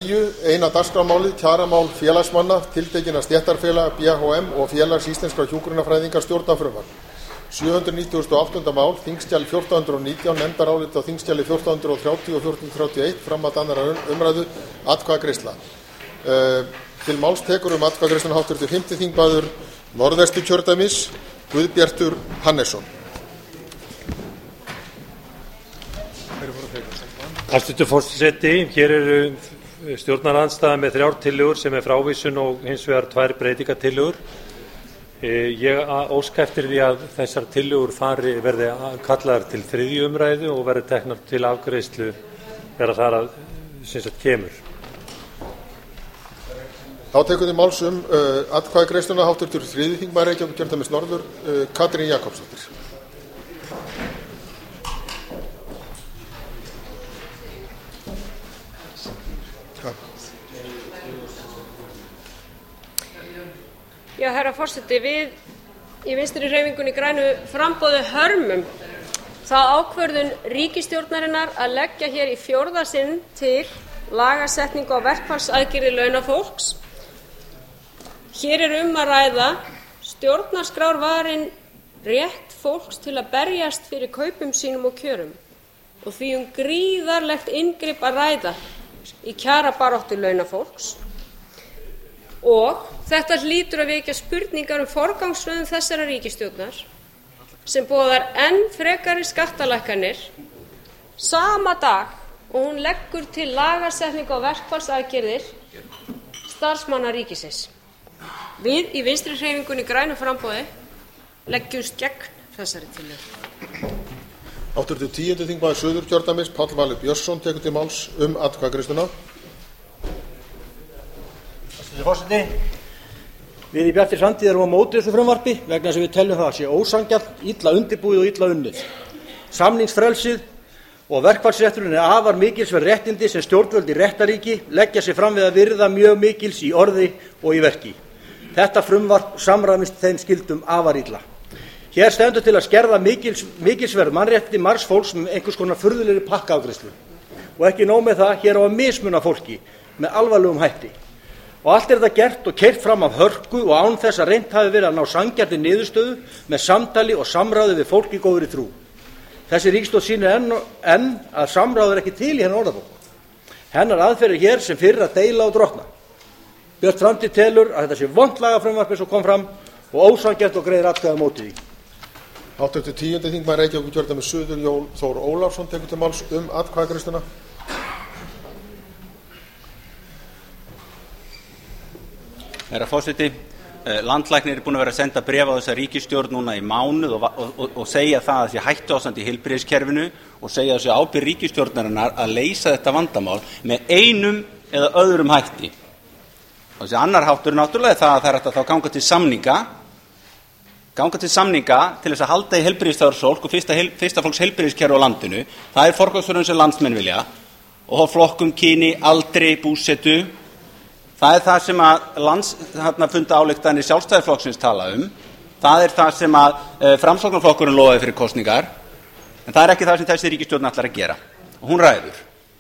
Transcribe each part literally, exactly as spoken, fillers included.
Eina dagskrármálið, kjaramál félagsmanna, tiltekinna stéttarfélaga, B H M og Félags íslenskra hjúkrunarfræðinga stjórnarfrumvarp. sjö hundruð nítugasta og áttunda mál, þingskjali fjórtán hundruð og nítján, nefndarálit á þingskjali fjórtán hundruð þrjátíu og fjórtán hundruð þrjátíu og eitt, fram að annarrar umræðu, atkvæðagreiðsla. Uh, til máls tekur um atkvæðagreiðsluna háttvirtur fimmti þingmaður Norðvesturkjördæmis, Guðbjartur Hannesson. Hæstvirtur forseti, hér eru stjórnarandstaða með þrjár tillögur sem er frávísun og hins vegar tvær breytingatillögur. Ég óska eftir því að þessar tillögur fari verði kallaðar til þriðju umræðu og verði teknar til afgreiðslu þegar þar að sem sagt kemur. Þá tekur þið máls um uh, atkvæðagreiðsluna háttvirtur þriðji þingmaður Reykjavíkurkjördæmis norður, uh, Katrín Jakobsdóttir. Já, herra forseti, við í Vinstri hreyfingunni grænu framboði hörmum þá ákvörðun ríkisstjórnarinnar að leggja hér í fjórða sinn til lagasetningu á verkfallsaðgerðir launafólks. Hér er um að ræða stjórnarskrárvarinn rétt fólks til að berjast fyrir kaupum sínum og kjörum og því um gríðarlegt inngrip að ræða í kjarabaráttu launafólks. Og þetta hlýtur að vekja spurningar um forgangsröðun þessarar ríkisstjórnar sem boðar enn frekari skattalækkanir sama dag og hún leggur til lagasetningu á verkfallsaðgerðir starfsmanna ríkisins. Við í Vinstri hreyfingunni grænu framboði leggjumst gegn þessari tillögu. Háttvirtur tíundi þingmaður Suðurkjördæmis, Páll Valur Björnsson, tekur til máls um atkvæðagreiðsluna. Forseti, við í Bjartri framtíð erum á móti þessu frumvarpi vegna þess að við teljum það að sé ósanngjarnt, illa undirbúið og illa unnið. Samningsfrelsið og verkfallsrétturinn er afar mikilsverð réttindi sem stjórnvöld í réttaríki leggja sig fram við að virða mjög mikils í orði og í verki. Þetta frumvarp samræmist þeim skyldum afar illa. Hér stendur til að skerða mikils, mikilsverð mannréttindi margs fólks með einhvers konar furðulegri pakkaafgreiðslu. Og ekki nóg með það, hér á að mismuna fólki með alvarlegum hætti. Og allt er þetta gert og keyrt fram af hörku og án þess að reynt hafi verið að ná sanngjarnri niðurstöðu með samtali og samráði við fólk í góðri trú. Þessi ríkisstjórn sýnir enn, enn að samráð er ekki til í hennar orðabók. Hennar aðferð er hér sem fyrir að deila og drotna. Björt framtíð telur að þetta sé vont lagafrumvarp eins og kom fram og ósanngjarnt og greiðir atkvæði á móti því. Háttvirtur tíundi þingmaður Reykjavíkurkjördæmis suður, Jón Þór Ólafsson, tekur til máls um atkvæðagreiðsluna. Herra forseti, landlæknir er búin að vera að senda bréf á þessa ríkisstjórn núna í mánuð og, og, og, og segja það að þessi hættuástand í heilbrigðiskerfinu og segja þessi ábyrgð ríkisstjórnarinnar að leysa þetta vandamál með einum eða öðrum hætti. Og þessi annar háttur er náttúrulega það að það er hægt að þá ganga til samninga, ganga til samninga til þess að halda í heilbrigðisstarfsfólk og fyrsta, heil, fyrsta fólks heilbrigðiskerfi á landinu. Það er forgangsröðun sem landsmenn vilja og flokkum, kyni, aldri, búsetu. Það er það sem að landsfundaályktanir Sjálfstæðisflokksins tala um. Það er það sem að e, Framsóknarflokkurinn lofaði fyrir kosningar. En það er ekki það sem þessi ríkisstjórn ætlar að gera. Og hún ræður.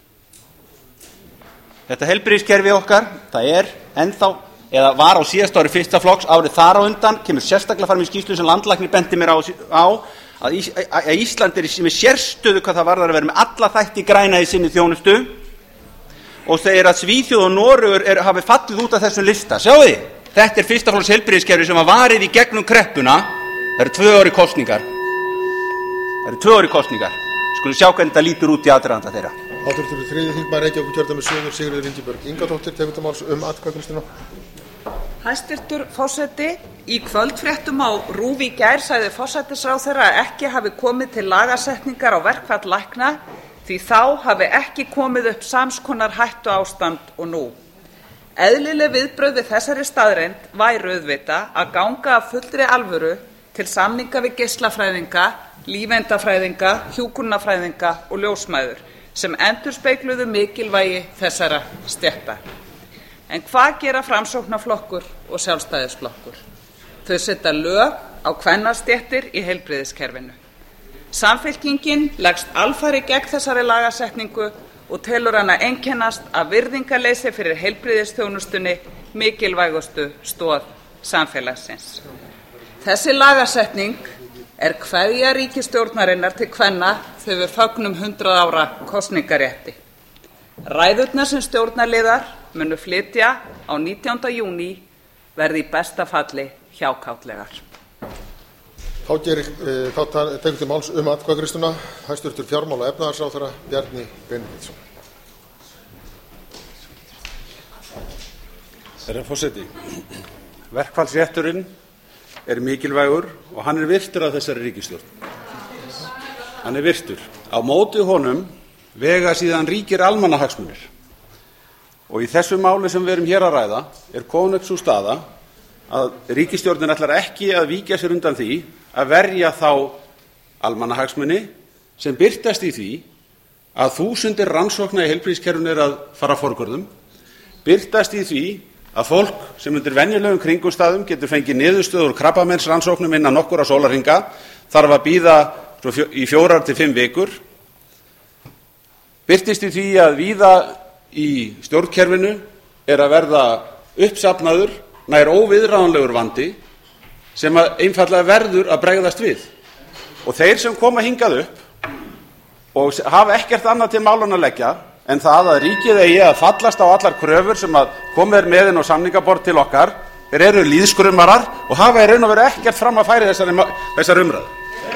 Þetta heilbrigðiskerfi okkar, það er ennþá, eða var á síðasta ári fyrsta flokks, árið þar á undan, kemur sérstaklega fram í skýrslu sem landlæknir benti mér á, á að, Ís, að Ísland er með sérstöðu hvað það varðar að vera með alla þætti græna í sinni þjónustu. Og segir að Svíþjóð og Noregur er, hafi fallið út af þessum lista. Sjáu þið, þetta er fyrsta flokks heilbrigðiskerfi sem var varið í gegnum kreppuna. Það eru tvö ári kosningar. Það eru tvö ári kosningar. Skulum sjá hvernig þetta lítur út í aðdraganda þeirra. Háttvirtur þriðji þingmaður Reykjavíkurkjördæmis suður, Sigríður Ingibjörg Ingadóttir, tekur til máls um atkvæðagreiðsluna. Hæstvirtur forseti, í kvöldfréttum á RÚV í gær sagði forsætisráðherra að ekki hafi komið til lagasetningar á verkfall lækna því þá hafi ekki komið upp sams konar hættuástand og nú. Eðlileg viðbrögð við þessari staðreynd væru auðvitað að ganga af fullri alvöru til samninga við geislafræðinga, lífeindafræðinga, hjúkrunarfræðinga og ljósmæður sem endurspegluðu mikilvægi þessara stétta. En hvað gera Framsóknarflokkur og Sjálfstæðisflokkur? Þau setja lög á kvennastéttir í heilbrigðiskerfinu. Samfylkingin leggst alfarið gegn þessari lagasetningu og telur hana einkennast af virðingarleysi fyrir heilbrigðisþjónustunni, mikilvægustu stoð samfélagsins. Þessi lagasetning er kveðja ríkisstjórnarinnar til kvenna þegar við fögnum hundrað ára kosningarétti. Ræðurnar sem stjórnarliðar munu flytja á nítjánda júní verði í besta falli hjákátlegar. Þá, gerir, e, þá tekur til máls um atkvæðagreiðsluna hæstvirtur fjármála- og efnahagsráðherra Bjarni Benediktsson. Herra forseti, verkfallsrétturinn er mikilvægur og hann er virtur af þessari ríkisstjórn. Hann er virtur. Á móti honum vega síðan ríkir almannahagsmunir. Og í þessu máli sem við erum hér að ræða er komin upp sú staða að ríkisstjórnin ætlar ekki að víkja sér undan því að verja þá almannahagsmuni sem birtast í því að þúsundir rannsókna í heilbrigðiskerfinu er að fara forgörðum, birtast í því að fólk sem undir venjulegum kringumstæðum getur fengið niðurstöður úr krabbameinsrannsóknum innan nokkurra sólarhringa þarf að bíða í fjórar til fimm vikur, birtist í því að víða í stjórnkerfinu er að verða uppsafnaður nær óviðráðanlegur vandi sem að einfaldlega verður að bregðast við. Og þeir sem koma hingað upp og hafa ekkert annað til málanna að leggja en það að ríkið eigi að fallast á allar kröfur sem að komið er með inn á samningaborð til okkar, þeir eru lýðskrumarar og hafa í raun og veru ekkert fram að færa þessari, þessari umræðu.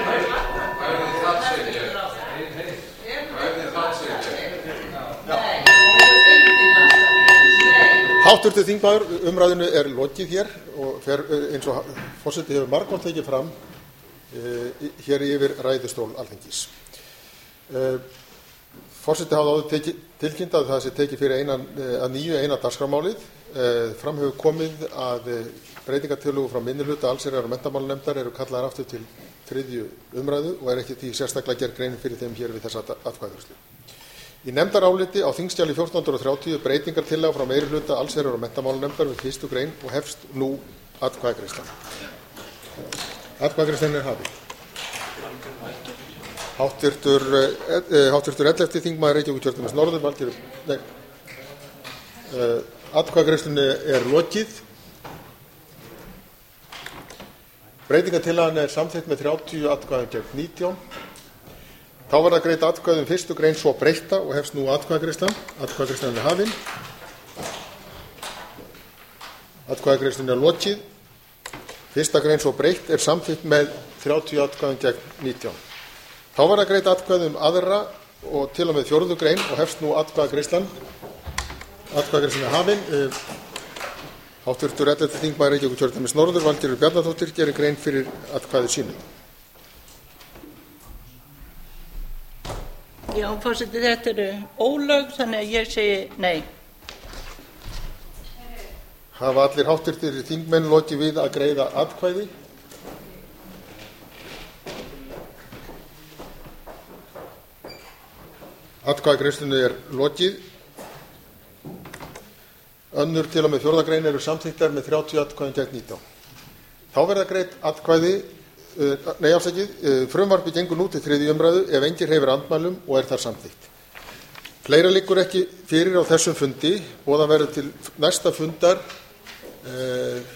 Háttvirtur þingmaður, umræðinu er lokið hér og fer eins og forseti hefur margótt tekið fram e, hér yfir ræðustól Alþingis. E, forseti hafði áður teki, tilkynnt að það sé tekið fyrir einan, að nýju eina dagskrármálið. E, fram hefur komið að breytingartillögur frá minnihluta allsherjar- og menntamálanefndar eru kallaðar aftur til þriðju umræðu og er ekki því sérstaklega gerð grein fyrir þeim hér við þessa atkvæðagreiðslu. Í nefndaráliti á þingskjali fjórtán hundruð og þrjátíu breytingartillaga frá meirihluta allsherjar- og menntamálanefndar við fyrstu grein og hefst nú atkvæðagreiðslan. Atkvæðagreiðslan er hafin. Háttvirtur, eh, háttvirtur ellefti þingmaður Reykjavíkurkjördæmis norður Valgerður, nei, eh, atkvæðagreiðslunni er lokið. Breytingartillagan er samþykkt með þrjátíu atkvæðum gegn nítján. Þá verða greidd atkvæði um fyrstu grein svo breytta og hefst nú atkvæðagreiðslan. Atkvæðagreiðslan er hafin. Atkvæðagreiðslan er lokið. Fyrsta grein svo breytt er samþykkt með þrjátíu atkvæðum gegn nítján. Þá verða greidd atkvæði um aðra og til og með fjórðu grein og hefst nú atkvæðagreiðslan. Atkvæðagreiðslan er hafin. Háttvirtur ellefti þingmaður Reykjavíkurkjördæmis norður Valgerður Bjarnadóttir gerir grein fyrir atkvæði sínu. Já, forseti, þetta eru ólög, þannig að ég segi nei. Hafa allir háttvirtir þingmenn lokið við að greiða atkvæði? Atkvæðagreiðslunni er lokið. Önnur til og með fjórða grein eru samþykktar með þrjátíu atkvæðum gegn nítján. Þá verða greidd atkvæði Nei, afsakið, frumvarpið gengur nú til þriðju umræðu ef enginn hreyfir andmælum og er þar samþykkt. Fleira liggur ekki fyrir á þessum fundi. Boðað verður til næsta fundar